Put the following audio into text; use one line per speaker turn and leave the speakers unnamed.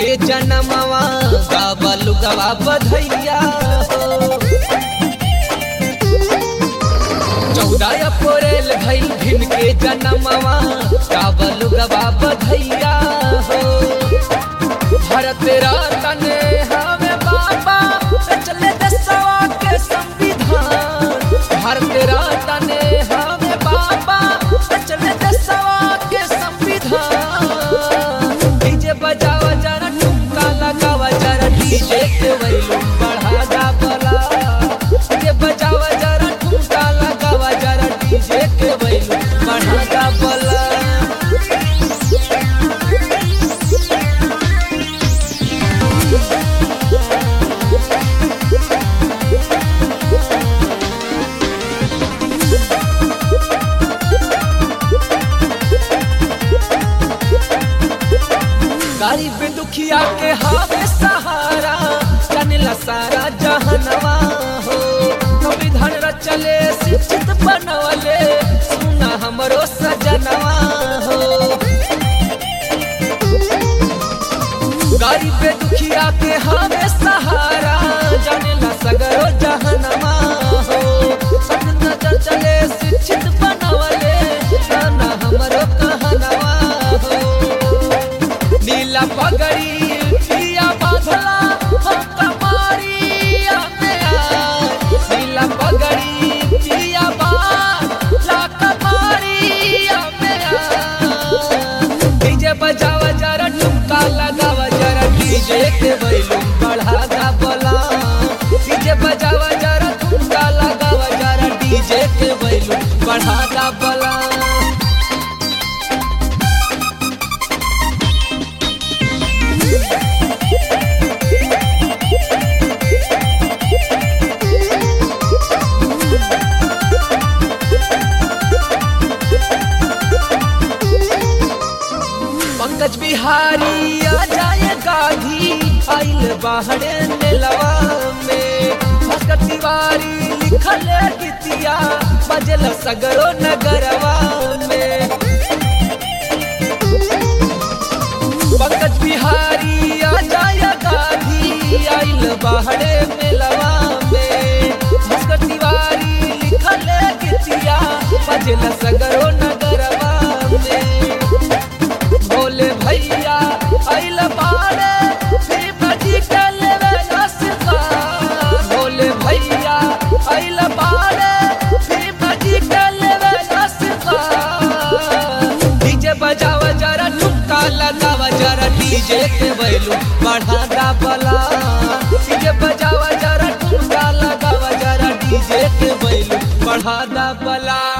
के जनमवा गावल गवा बधैया हो 14 अप्रैल भइल भिन के जनमवा गावल गवा बधैया हो भारत रतन हमें बाबा चले देशवा के संविधान भारत रतन हमें बाबा चले देशवा के संविधान डीजे बजावा जरा ठुमका लगावा जरा डीजे के वैल्यूम बढ़ा जा बला डीजे बजावा जरा ठुमका लगावा जरा डीजे के वैल्यूम बढ़ा जा बला गरीब दुखिया के हावे सहारा चनला सारा जहनवा हो संविधान रचले शिक्षित बनवले सुना हमरो सजनवा हो गरीब दुखिया के हावे सहारा चनला सगरो जहनवा हो संविधान रचले शिक्षित बनवले सुना हमरो कहनवा हो नीला पगड़ी पिया बाधला हम कमारिया में नीला पगड़ी पिया बाधला कमारिया में डीजे बजावा जरा ठुमका लगावा जरा डीजे के वैल्यूम बढ़ा दा बला डीजे बजावा जरा ठुमका लगावा जरा डीजे के वैल्यूम बढ़ा दा बला पंकज बिहारी आ जाए गाधी आइल बाहरे नेलवा में भास्कर तिवारी लिखल गीतिया बजल सगरो नगरवा में पंकज बिहारी आ जाए गाधी आइल बाहरे नेलवा में भास्कर तिवारी लिखल गीतिया बजल सगरो नगरवा में भोले भैया आइल बाड़े भीम जी के लेवे नस्ता भोले भैया आइल बाड़े भीम जी के लेवे नस्ता डीजे बजावा जरा ठुमका लगावा जरा डीजे के वैल्यूम बढ़ा दा बला डीजे बजावा जरा ठुमका लगावा जरा डीजे के वैल्यूम बढ़ा दा बला।